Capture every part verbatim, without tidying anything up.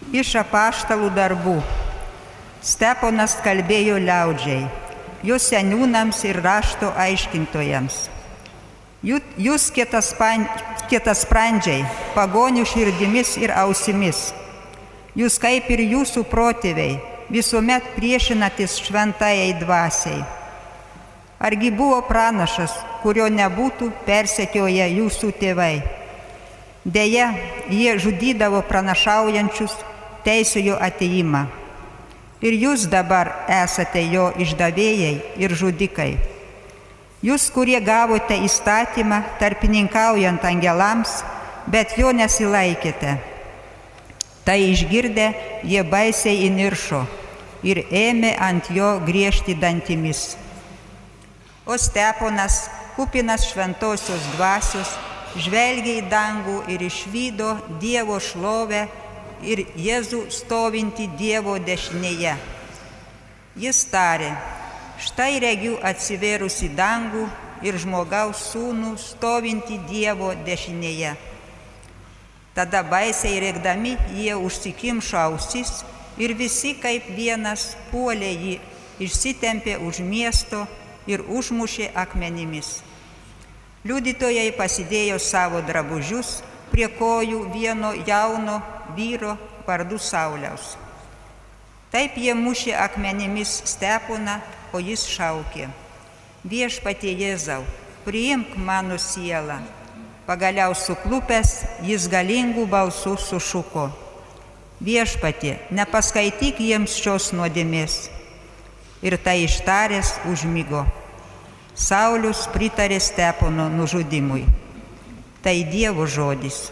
Iš apaštalų darbų. Steponas kalbėjo liaudžiai, jos seniūnams ir rašto aiškintojams. Jūs kietasprandžiai, pagonių širdimis ir ausimis. Jūs kaip ir jūsų protėviai visuomet priešinatės šventajai dvasiai. Argi buvo pranašas, kurio nebūtų persekioję jūsų tėvai? Deja, jie žudydavo pranašaujančius, teisėjo atėjimą. Ir jūs dabar esate jo išdavėjai ir žudikai. Jūs, kurie gavote įstatymą tarpininkaujant angelams, bet jo nesilaikėte. Tai išgirdę, jie baisiai įniršo ir ėmė ant jo griežti dantimis. O Steponas, kupinas šventosios dvasios, žvelgė į dangų ir išvydo Dievo šlovę ir Jėzų stovintį Dievo dešinėje. Jis tarė, štai regiu atsivėrusi dangų ir žmogaus sūnų stovintį Dievo dešinėje. Tada baisiai rėkdami jie užsikimšo ausis ir visi kaip vienas puolė jį, išsitempė už miesto ir užmušė akmenimis. Liudytojai pasidėjo savo drabužius prie kojų vieno jauno vyro vardu Sauliaus. Taip jie mušė akmenimis Steponą, o jis šaukė, Viešpatie Jėzau, priimk mano sielą. Pagaliau suklupęs, jis galingų balsų sušuko, Viešpatie, nepaskaityk jiems šios nuodėmės. Ir tai ištaręs užmigo. Saulius pritarė Stepono nužudimui. Tai Dievo žodis.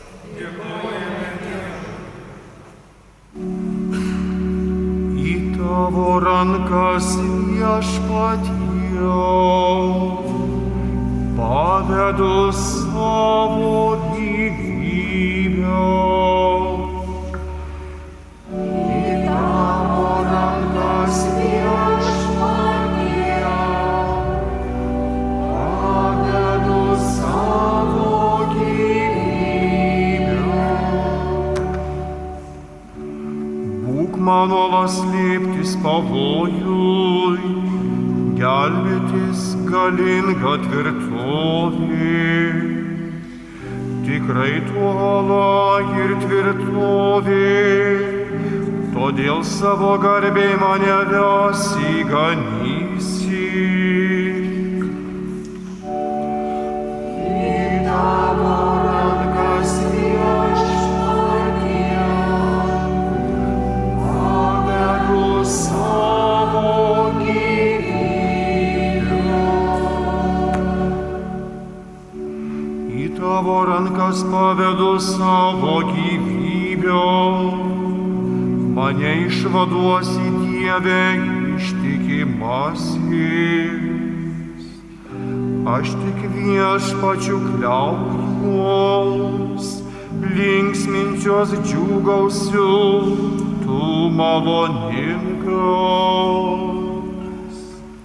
Į tavo rankas Viešpatie pavedu savo gyvybę. Į tavo rankas Viešpatie pavedu savo gyvybę. Būk mano slėptis pavojui, gelbėtis galinga tvirtovė. Tikrai tuola ir tvirtovė, todėl savo garbei mane vesi ganysi. Į tavo rankas Viešpatie pavedu savo Tavo rankas pavedu savo gyvybę, mane išvaduosi Dieve ištikimasis. Aš tik Viešpačiu kliaujuos, linksminčios džiūgausiu, tu maloningas.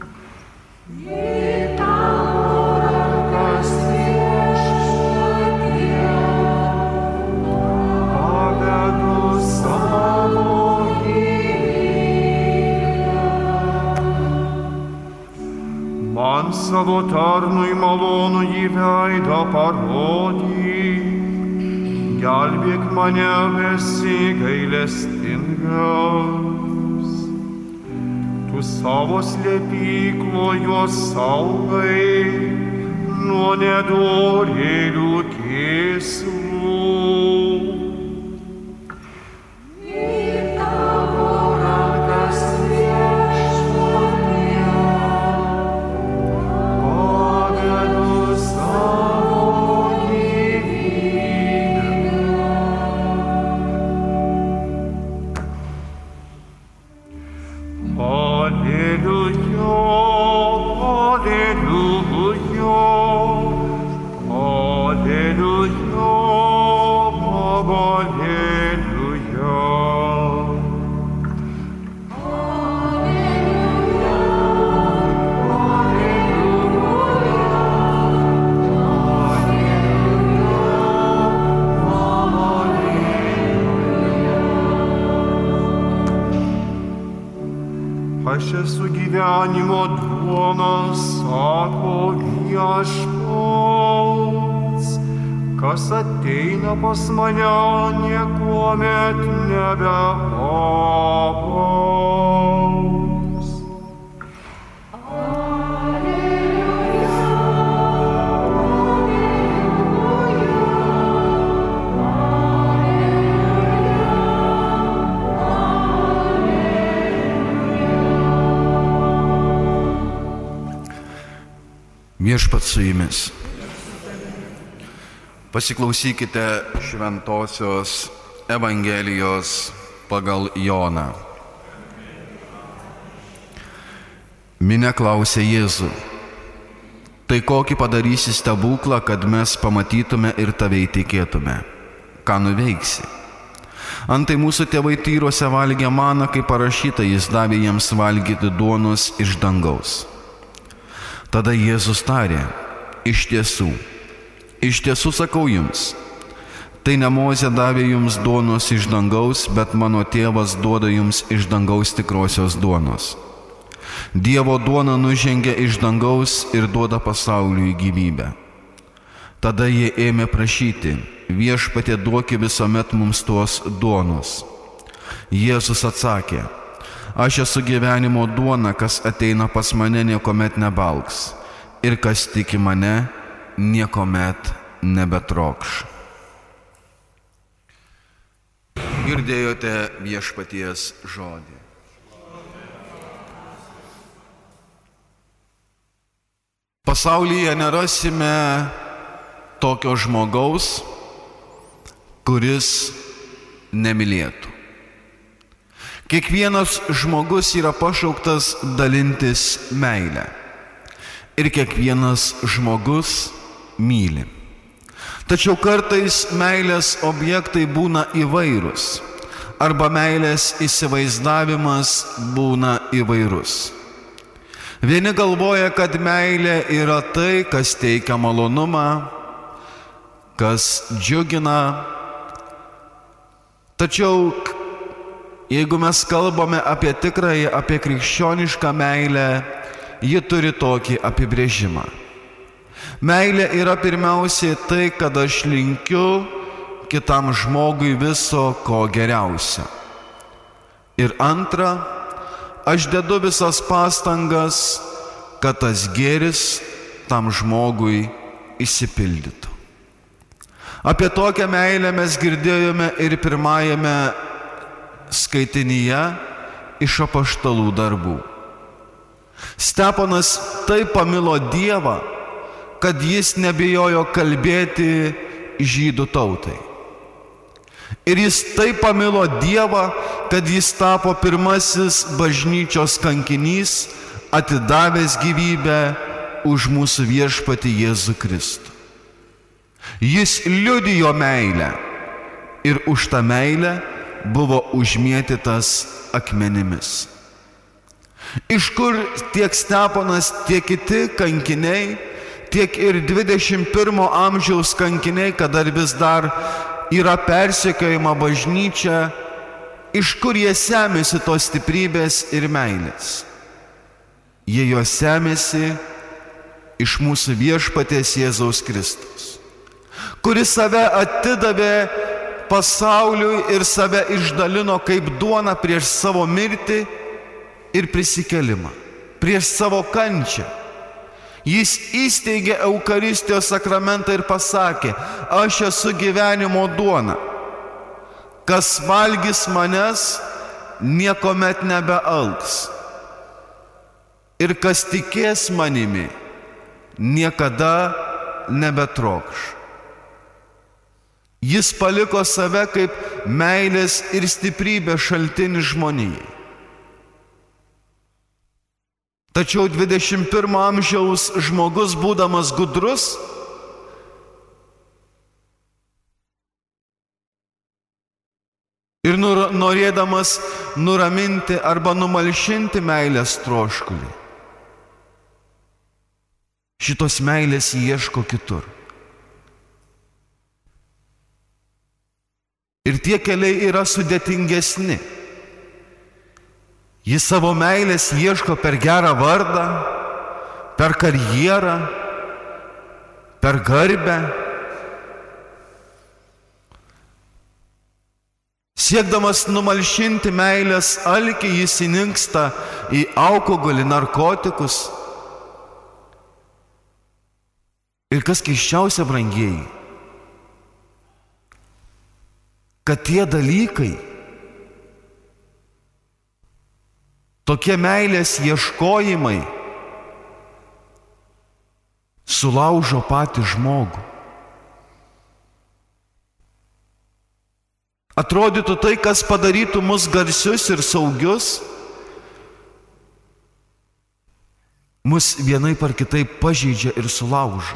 Man savo tarnui malonų į veidą parodyk, gelbėk mane, esi gailestingas. Tu savo slėpyklo juos saugai nuo nedorėlių kėslų. Aš esu gyvenimo duona, sako Viešpats. Kas ateina pas mane, niekuomet nebeapaugs. Viešpats su jumis. Pasiklausykite Šventosios Evangelijos pagal Joną. Minia klausė Jėzų: tai kokį padarysi stebuklą, kad mes pamatytume ir tave įtikėtume? Ką nuveiksi? Antai mūsų tėvai Tyruose valgė maną, kaip parašyta, jis davė jiems valgyti duonos iš dangaus. Tada Jėzus tarė: iš tiesų, iš tiesų sakau jums, tai ne Mozė davė jums duonos iš dangaus, bet mano tėvas duoda jums iš dangaus tikrosios duonos. Dievo duona nužengia iš dangaus ir duoda pasauliui gyvybę. Tada jie ėmė prašyti: Viešpatie, duoki visuomet mums tos duonos. Jėzus atsakė: aš esu gyvenimo duona, kas ateina pas mane, niekuomet nebalgs, ir kas tiki mane, niekuomet nebetrokš. Girdėjote Viešpaties žodį. Pasaulyje nerasime tokio žmogaus, kuris nemylėtų. Kiekvienas žmogus yra pašauktas dalintis meilę. Ir kiekvienas žmogus myli. Tačiau kartais meilės objektai būna įvairūs, arba meilės įsivaizdavimas būna įvairus. Vieni galvoja, kad meilė yra tai, kas teikia malonumą, kas džiugina. Tačiau jeigu mes kalbame apie tikrąją, apie krikščionišką meilę, ji turi tokį apibrėžimą. Meilė yra pirmiausiai tai, kad aš linkiu kitam žmogui viso ko geriausio. Ir antra, aš dedu visas pastangas, kad tas gėris tam žmogui išsipildytų. Apie tokią meilę mes girdėjome ir pirmajame skaitinyje iš apaštalų darbų. Steponas taip pamilo Dievą, kad jis nebijojo kalbėti žydų tautai. Ir jis taip pamilo Dievą, kad jis tapo pirmasis bažnyčios kankinys, atidavęs gyvybę už mūsų viešpatį Jėzų Kristų. Jis liudijo meilę ir už tą meilę buvo užmėtytas akmenimis. Iš kur tiek Steponas, tiek kiti kankiniai, tiek ir dvidešimt pirmo amžiaus kankiniai, kad dar vis dar yra persekiojama bažnyčia, iš kur jie semėsi tos stiprybės ir meilės? Jie jo semėsi iš mūsų viešpaties Jėzaus Kristaus, kuris save atidavė pasauliui ir save išdalino kaip duona prieš savo mirtį ir prisikelimą, prieš savo kančią. Jis įsteigė Eucharistijos sakramentą ir pasakė: aš esu gyvenimo duona. Kas valgys manęs, niekuomet nebealks. Ir kas tikės manimi, niekada nebetrokš. Jis paliko save kaip meilės ir stiprybės šaltinį žmonijai. Tačiau dvidešimt pirmo amžiaus žmogus, būdamas gudrus, ir norėdamas nuraminti arba numalšinti meilės troškulį, šitos meilės ieško kitur. Ir tie keliai yra sudėtingesni. Jis savo meilės ieško per gerą vardą, per karjerą, per garbę. Siekdamas numalšinti meilės alkį, jis įninksta į alkoholį, narkotikus. Ir kas keisčiausia, brangieji, kad tie dalykai, tokie meilės ieškojimai sulaužo patį žmogų. Atrodytų tai, kas padarytų mus garsius ir saugius, mus vienaip ar kitaip pažeidžia ir sulaužo.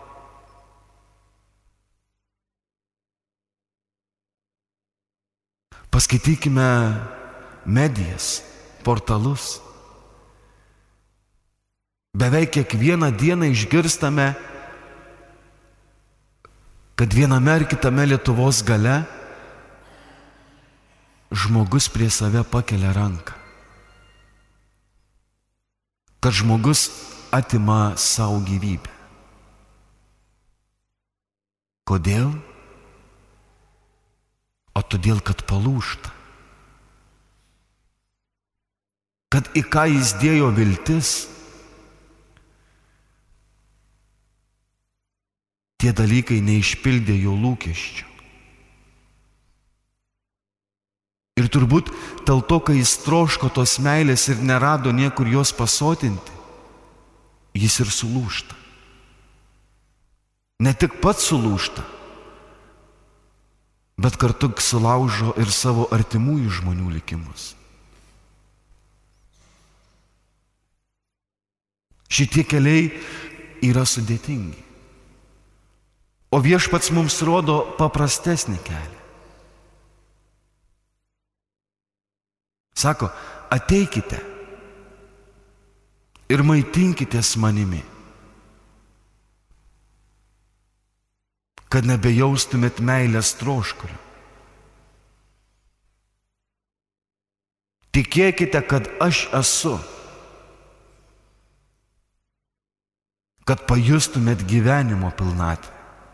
Paskaitykime medijas, portalus. Beveik kiekvieną dieną išgirstame, kad viename ar kitame Lietuvos gale žmogus prie save pakelia ranką. Kad žmogus atima savo gyvybę. Kodėl? O todėl, kad palūžta. Kad į ką jis dėjo viltis, tie dalykai neišpildė jo lūkesčių. Ir turbūt dėl to, kai jis troško tos meilės ir nerado niekur jos pasotinti, jis ir sulūžta. Ne tik pats sulūžta, bet kartu sulaužo ir savo artimųjų žmonių likimus. Šitie keliai yra sudėtingi. O viešpats mums rodo paprastesnį kelią. Sako, ateikite ir maitinkitės manimi, kad nebejaustumėt meilės troškulio. Tikėkite, kad aš esu, kad pajustumėt gyvenimo pilnatvę.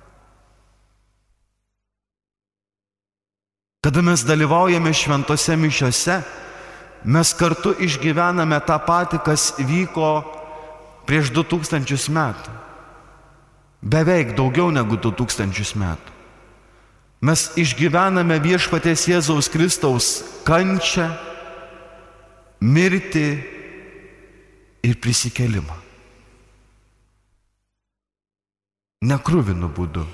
Kada mes dalyvaujame šventose mišiose, mes kartu išgyvename tą patį, kas vyko prieš du tūkstančius metų. Beveik daugiau negu du tūkstančius metų. Mes išgyvename viešpaties Jėzaus Kristaus kančią, mirtį ir prisikėlimą. Nekruvinu būdu.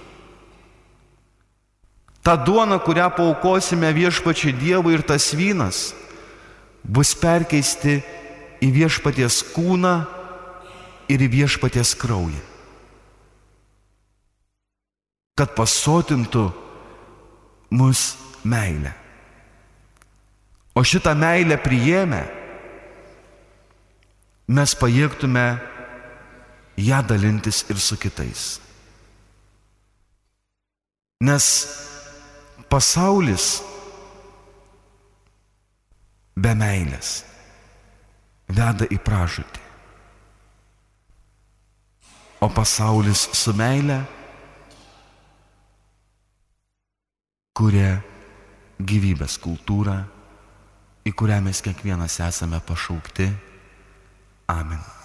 Ta duona, kurią paaukosime viešpačiui Dievui, ir tas vynas bus perkeisti į viešpaties kūną ir į viešpaties kraują, kad pasotintų mus meilę. O šitą meilę priėmę, mes pajėgtume ją dalintis ir su kitais. Nes pasaulis be meilės veda į pražūtį, o pasaulis su meile kuria gyvybės kultūrą, į kurią mes kiekvienas esame pašaukti. Amen.